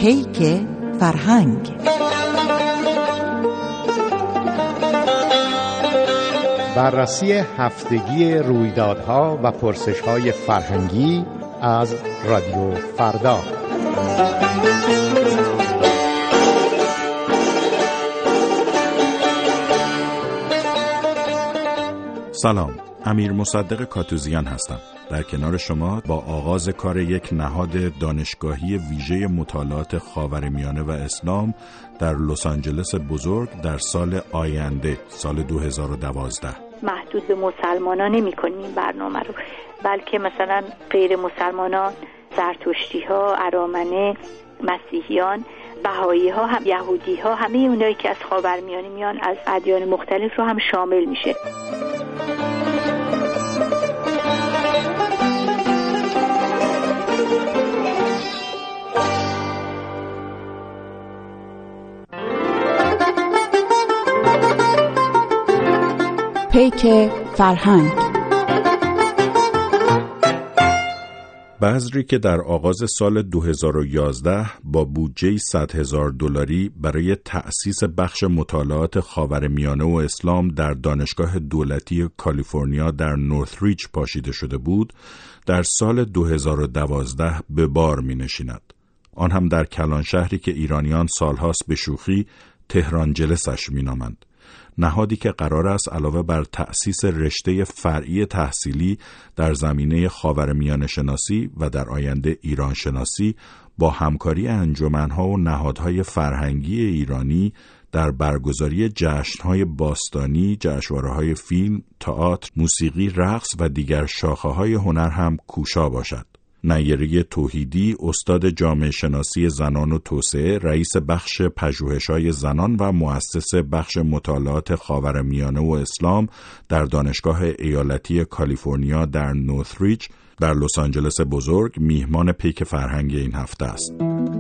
پیک فرهنگ. بررسی هفتگی رویدادها و پرسش‌های فرهنگی از رادیو فردا. سلام، امیر مصدق کاتوزیان هستم. در کنار شما با آغاز کار یک نهاد دانشگاهی ویژه مطالعات خاورمیانه و اسلام در لس آنجلس بزرگ در سال آینده، سال 2012. محدود به مسلمانان نمی کنیم این برنامه رو، بلکه مثلا غیر مسلمانان، زرتشتی ها، ارامنه، مسیحیان، بهایی ها، هم یهودی ها، همه اونایی که از خاورمیانه میان، از ادیان مختلف رو هم شامل میشه. پیک فرهنگ. بذری که در آغاز سال 2011 با بودجه $100,000 برای تأسیس بخش مطالعات خاورمیانه و اسلام در دانشگاه دولتی کالیفرنیا در نورثریج پاشیده شده بود، در سال 2012 به بار می نشیند. آن هم در کلان شهری که ایرانیان سالهاست به شوخی تهران جلسش می نامند. نهادی که قرار است علاوه بر تأسیس رشته فرعی تحصیلی در زمینه خاورمیانه شناسی و در آینده ایران شناسی با همکاری انجمن‌ها و نهادهای فرهنگی ایرانی در برگزاری جشن‌های باستانی، جشنواره‌های فیلم، تئاتر، موسیقی، رقص و دیگر شاخه‌های هنر هم کوشا باشد. نیره توحیدی، استاد جامعه شناسی زنان و توسعه، رئیس بخش پژوهش‌های زنان و مؤسس بخش مطالعات خاورمیانه و اسلام در دانشگاه ایالتی کالیفرنیا در نورثریج در لس آنجلس بزرگ، میهمان پیک فرهنگ این هفته است.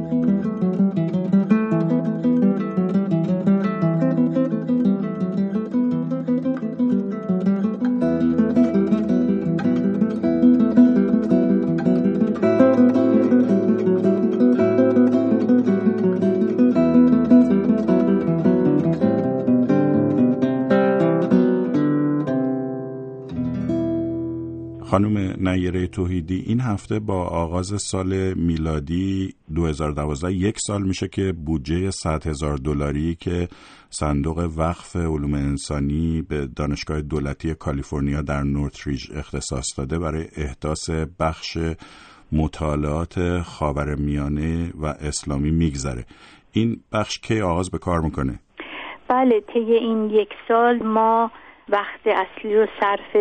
خانم نیره توحیدی، این هفته با آغاز سال میلادی 2012 یک سال میشه که بودجه $100,000 که صندوق وقف علوم انسانی به دانشگاه دولتی کالیفرنیا در نورثریج اختصاص داده برای احداث بخش مطالعات خاورمیانه و اسلامی میگذره. این بخش کی آغاز به کار میکنه؟ بله، طی این یک سال ما وقت اصلی رو صرف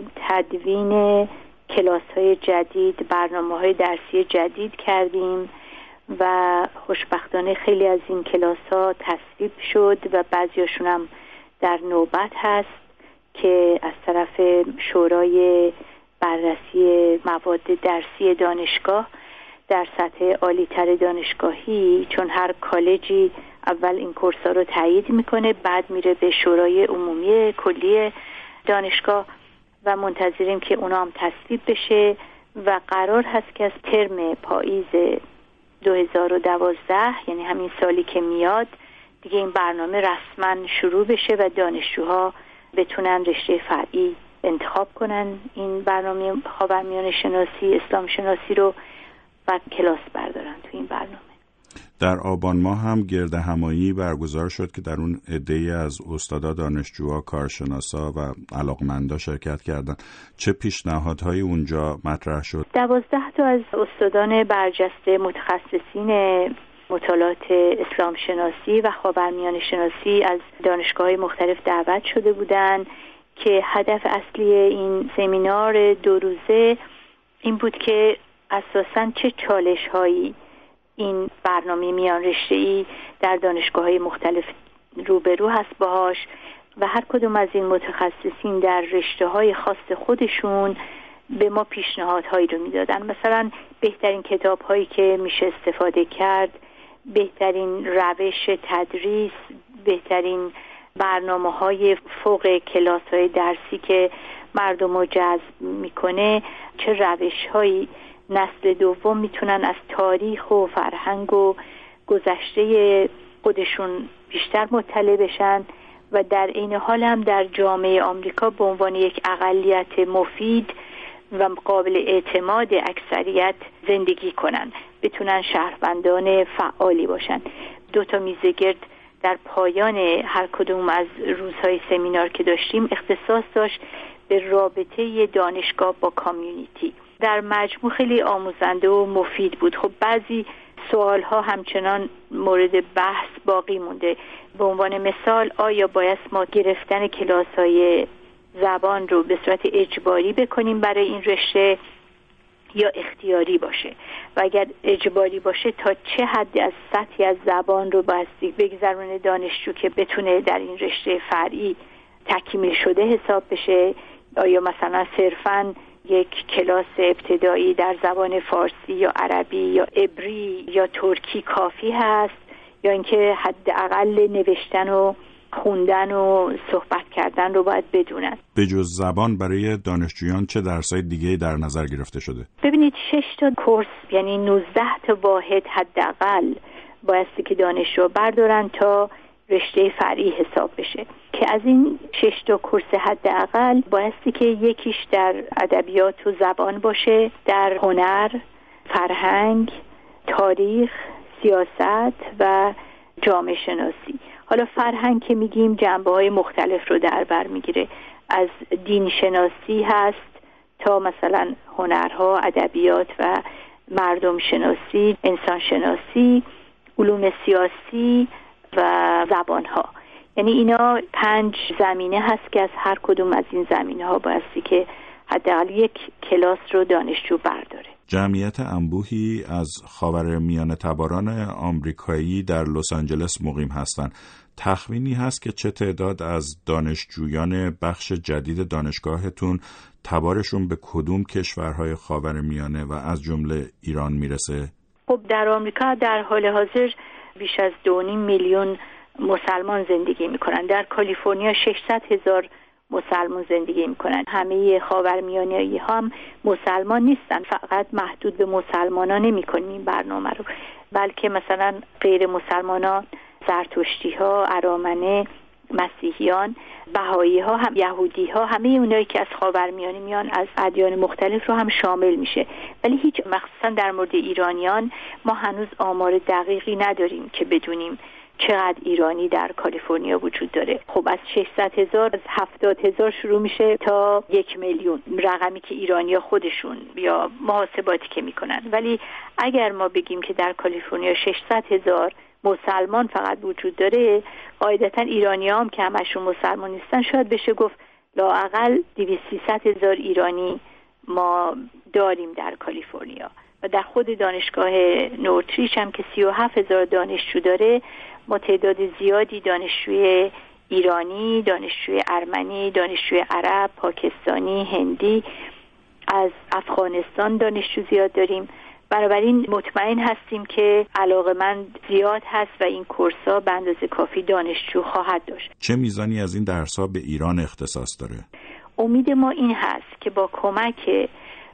تدوین کلاس‌های جدید، برنامه‌های درسی جدید کردیم و خوشبختانه خیلی از این کلاس‌ها تصویب شد و بعضیاشون هم در نوبت هست که از طرف شورای بررسی مواد درسی دانشگاه در سطح عالی‌تر دانشگاهی، چون هر کالجی اول این کورس‌ها رو تایید میکنه، بعد میره به شورای عمومی کلی دانشگاه و منتظریم که اونا هم تصویب بشه و قرار هست که از ترم پاییز 2012، یعنی همین سالی که میاد، دیگه این برنامه رسما شروع بشه و دانشجوها بتونن رشته فرعی انتخاب کنن این برنامه خاورمیانه شناسی، اسلام شناسی رو و کلاس بردارن تو این برنامه. در آبان ماه هم گرد همایی برگزار شد که در اون عده‌ای از استادا، دانشجوها، کارشناسا و علاقمندا شرکت کردند. چه پیشنهادهایی اونجا مطرح شد؟ 12 تا از استادان برجسته متخصصین مطالعات اسلام شناسی و خاورمیانه شناسی از دانشگاه‌های مختلف دعوت شده بودند که هدف اصلی این سمینار 2 روزه این بود که اساساً چه چالش‌هایی این برنامه میان رشته‌ای در دانشگاه‌های مختلف روبرو هست باهاش و هر کدوم از این متخصصین در رشته‌های خاص خودشون به ما پیشنهادهایی رو میدادن. مثلا بهترین کتاب‌هایی که میشه استفاده کرد، بهترین روش تدریس، بهترین برنامه‌های فوق کلاس‌های درسی که مردم رو جذب میکنه، چه روش‌هایی نسل دوم میتونن از تاریخ و فرهنگ و گذشته خودشون بیشتر مطلع بشن و در این حال هم در جامعه آمریکا به عنوان یک اقلیت مفید و قابل اعتماد اکثریت زندگی کنن، بتونن شهروندان فعالی باشن. 2 میز گرد در پایان هر کدوم از روزهای سمینار که داشتیم اختصاص داشت به رابطه دانشگاه با کامیونیتی. در مجموع خیلی آموزنده و مفید بود. خب بعضی سوالها همچنان مورد بحث باقی مونده. به عنوان مثال آیا باید ما گرفتن کلاس‌های زبان رو به صورت اجباری بکنیم برای این رشته یا اختیاری باشه، و اگر اجباری باشه تا چه حد از سطحی از زبان رو بایستی بگذرونه دانشجو که بتونه در این رشته فرعی تکمیل شده حساب بشه. آیا مثلا صرفاً یک کلاس ابتدایی در زبان فارسی یا عربی یا عبری یا ترکی کافی هست، یا اینکه حداقل نوشتن و خوندن و صحبت کردن رو باید بدونن. به جز زبان برای دانشجویان چه درسای دیگه در نظر گرفته شده؟ ببینید 6 کورس یعنی 19 واحد حداقل بایستی که دانشجو بردارن تا رشته فرعی حساب بشه، که از این 6 کورس حداقل بایستی که یکیش در ادبیات و زبان باشه، در هنر، فرهنگ، تاریخ، سیاست و جامعه شناسی. حالا فرهنگ که میگیم جنبه‌های مختلف رو در بر میگیره، از دین شناسی هست تا مثلا هنرها، ادبیات و مردم شناسی، انسان شناسی، علوم سیاسی و زبانها. یعنی اینا 5 زمینه هست که از هر کدوم از این زمینه‌ها بایستی که حداقل یک کلاس رو دانشجو برداره. جمعیت انبوهی از خاورمیانه تباران آمریکایی در لس آنجلس مقیم هستند. تخمینی هست که چه تعداد از دانشجویان بخش جدید دانشگاهتون تبارشون به کدوم کشورهای خاورمیانه و از جمله ایران میرسه؟ خب در آمریکا در حال حاضر بیش از 2.5 میلیون مسلمان زندگی میکنن. در کالیفرنیا 600,000 مسلمان زندگی میکنن. همه خاورمیانه‌ای هم مسلمان نیستن، فقط محدود به مسلمانان نمی‌کنیم این برنامه رو، بلکه مثلا غیر مسلمانان، زرتشتی ها، ارامنه، مسیحیان، بهایی ها، هم یهودی ها، همه اونایی که از خاورمیانه میان از ادیان مختلف رو هم شامل میشه. ولی هیچ مخصوصا در مورد ایرانیان ما هنوز آمار دقیقی نداریم که بدونیم چقدر ایرانی در کالیفرنیا وجود داره. خب از 600,000 از 70,000 شروع میشه تا 1 میلیون، رقمی که ایرانی‌ها خودشون یا محاسباتی که میکنن. ولی اگر ما بگیم که در کالیفرنیا 600,000 مسلمان فقط وجود داره، قاعدتا ایرانی‌ها هم که همشون مسلمان نیستن، شاید بشه گفت لااقل 200,000 ایرانی ما داریم در کالیفرنیا. و در خود دانشگاه نورتریچ هم که 37,000 دانشجو داره، ما تعداد زیادی دانشجوی ایرانی، دانشجوی ارمنی، دانشجوی عرب، پاکستانی، هندی، از افغانستان دانشجو زیاد داریم. بنابراین مطمئن هستیم که علاقه‌مند زیاد هست و این کورس‌ها به اندازه کافی دانشجو خواهد داشت. چه میزانی از این درس‌ها به ایران اختصاص داره؟ امید ما این هست که با کمک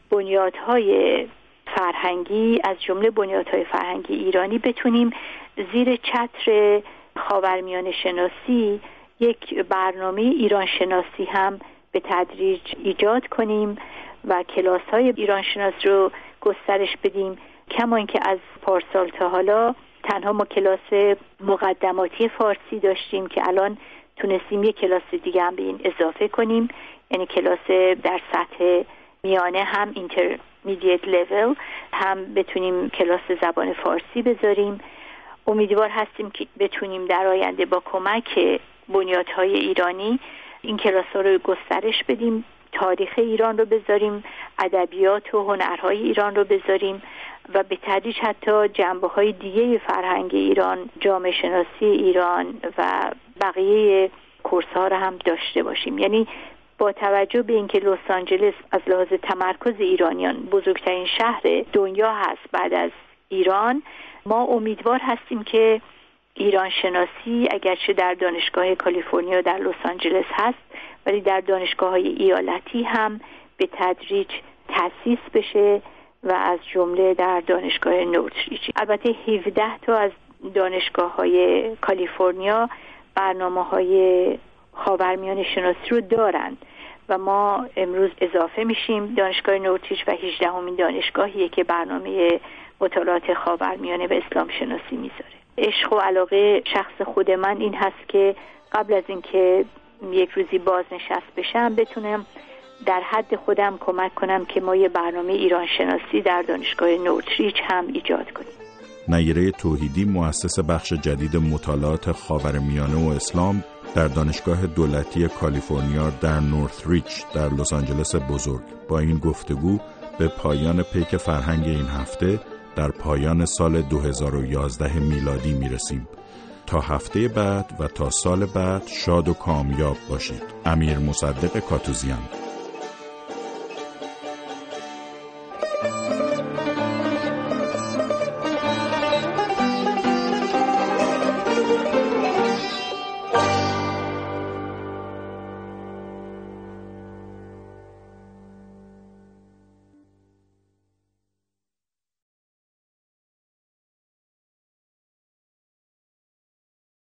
بنیادهای فرهنگی، از جمله بنیادهای فرهنگی ایرانی، بتونیم زیر چتر خاورمیانه شناسی یک برنامه ایران شناسی هم به تدریج ایجاد کنیم و کلاس‌های ایران شناس رو گسترش بدیم. کما اینکه از پارسال تا حالا تنها ما کلاس مقدماتی فارسی داشتیم که الان تونستیم یک کلاس دیگه هم به این اضافه کنیم، یعنی کلاس در سطح میانه هم intermediate level هم بتونیم کلاس زبان فارسی بذاریم. امیدوار هستیم که بتونیم در آینده با کمک بنیادهای ایرانی این کلاس‌ها رو گسترش بدیم، تاریخ ایران رو بذاریم، ادبیات و هنرهای ایران رو بذاریم و به تدریج حتی جنبه‌های دیگه فرهنگ ایران، جامعه شناسی ایران و بقیه کورس‌ها رو هم داشته باشیم. یعنی با توجه به اینکه لس آنجلس از لحاظ تمرکز ایرانیان بزرگترین شهر دنیا هست بعد از ایران، ما امیدوار هستیم که ایران شناسی اگرچه در دانشگاه کالیفرنیا در لس آنجلس هست، ولی در دانشگاه‌های ایالتی هم به تدریج تأسیس بشه و از جمله در دانشگاه نورتریچ. البته 17 تا از دانشگاه‌های کالیفرنیا برنامه‌های خاورمیانه شناسی رو دارند و ما امروز اضافه میشیم. دانشگاه نورتریچ و 18مین دانشگاهیه که برنامه مطالعات خاورمیانه و اسلام شناسی میذاره. عشق و علاقه شخص خود من این هست که قبل از اینکه یک روزی بازنشست بشم بتونم در حد خودم کمک کنم که ما یه برنامه ایران شناسی در دانشگاه نورتریچ هم ایجاد کنیم. نیره توحیدی مؤسس بخش جدید مطالعات خاورمیانه و اسلام در دانشگاه دولتی کالیفرنیا در نورتریچ در لس آنجلس بزرگ. با این گفتگو به پایان پیک فرهنگ این هفته در پایان سال 2011 میلادی میرسیم. تا هفته بعد و تا سال بعد شاد و کامیاب باشید. امیر مصدق کاتوزیان.